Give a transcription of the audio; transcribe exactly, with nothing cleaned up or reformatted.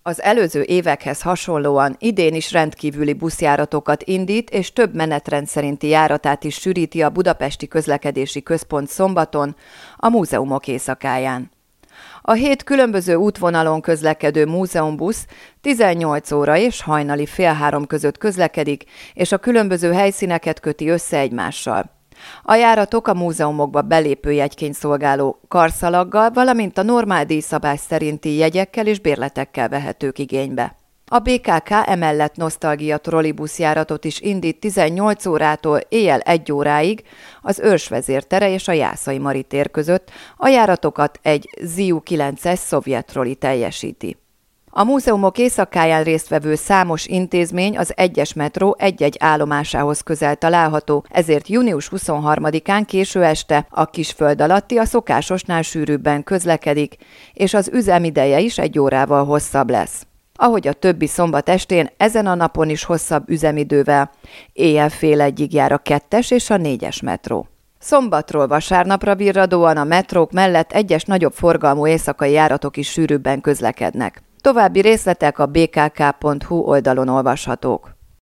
Az előző évekhez hasonlóan idén is rendkívüli buszjáratokat indít, és több menetrend szerinti járatát is sűríti a Budapesti Közlekedési Központ szombaton, a múzeumok éjszakáján. A hét különböző útvonalon közlekedő múzeumbusz tizennyolc óra és hajnali fél három között közlekedik, és a különböző helyszíneket köti össze egymással. A járatok a múzeumokba belépő jegyként szolgáló karszalaggal, valamint a normál díjszabás szerinti jegyekkel és bérletekkel vehetők igénybe. A bé ká ká emellett nosztalgia trollibuszjáratot is indít tizennyolc órától éjjel egy óráig az Őrsvezér tere és a Jászai Mari tér között, a járatokat egy zé u kilences szovjet trolli teljesíti. A múzeumok éjszakáján résztvevő számos intézmény az egyes metró egy-egy állomásához közel található, ezért június huszonharmadikán késő este a Kisföld alatti a szokásosnál sűrűbben közlekedik, és az üzemideje is egy órával hosszabb lesz. Ahogy a többi szombat estén, ezen a napon is hosszabb üzemidővel, éjjel fél egyig jár a kettes és a négyes metró. Szombatról vasárnapra virradóan a metrók mellett egyes nagyobb forgalmú éjszakai járatok is sűrűbben közlekednek. További részletek a bé ká ká pont hú oldalon olvashatók.